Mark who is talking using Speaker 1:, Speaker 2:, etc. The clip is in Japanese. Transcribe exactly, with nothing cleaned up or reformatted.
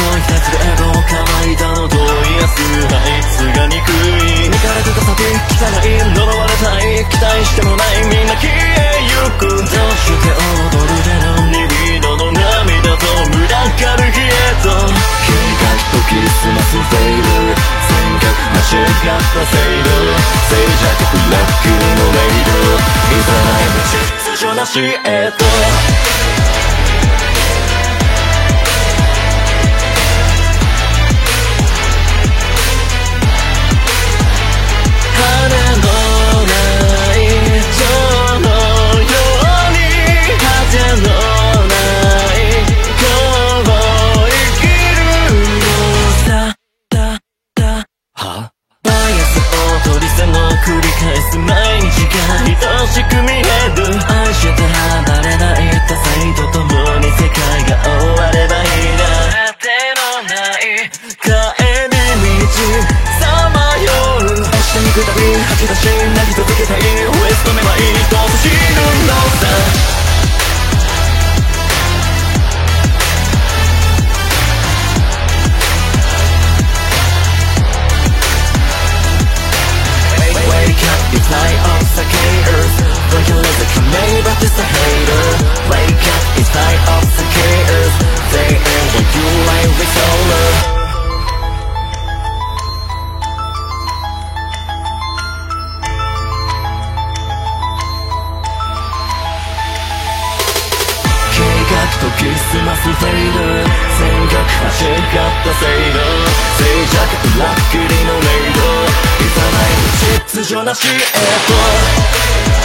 Speaker 1: いたちでエゴを乾いたのどう癒すあいつが憎い抜かれてた先汚い呪われたい期待してもないみんな消えゆくどうして踊るでのにびどの涙と群がる冷えと計画とキスマスフェイル全角間違ったセイル静寂ブラックのレイドいざない無秩序なしへと繰り返す毎日が愛しく見える愛して離れない多彩とともに世界が終わればいいな果てのない帰り道さまよう落ちていくたび吐き出し泣き続けたいウエストめまいと死ぬのさIt's light of cicadas Regulars that can make but it's a hater Wake up, it's light of cicadas They ain't what you like with solar計画とキスマスフェイド全角走ったセイド静寂ブラックリのレイドいざない秩序なしへと